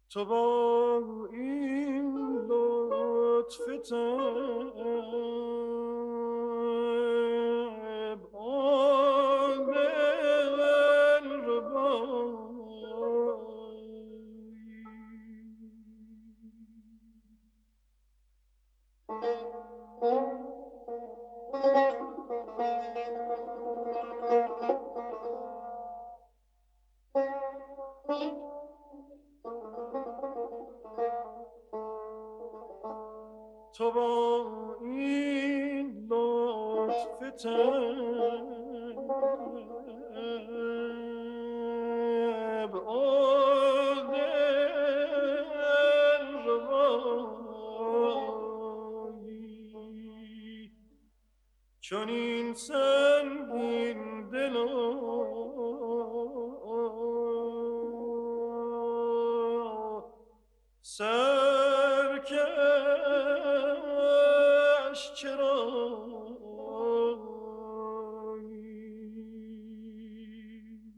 تو با این لطف طیب آن دلربایی تو با این لطف طیب آن دلربایی چنین سنگین دل سرکش چرایی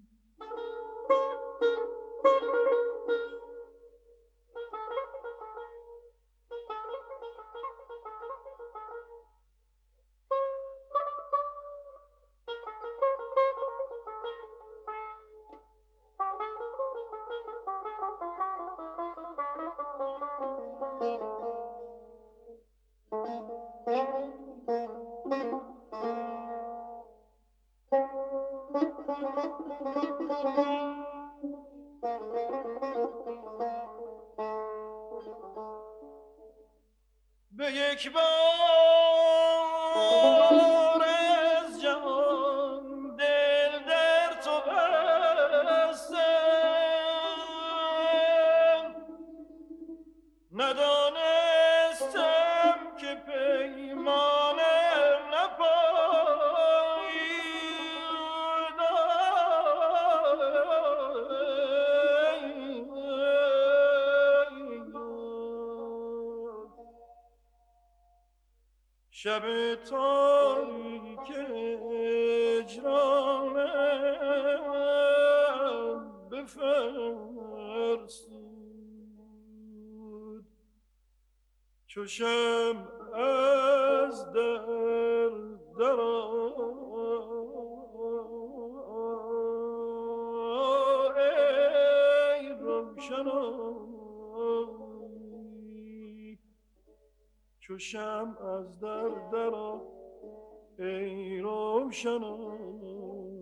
به یک بار از جهان دل در تو بستم ندانستم که پیمانم نپایید شب تاریک هجرانم بفرسود چو شمع از در درآ ای روشنایی چو شمع از در درآ ای روشنایی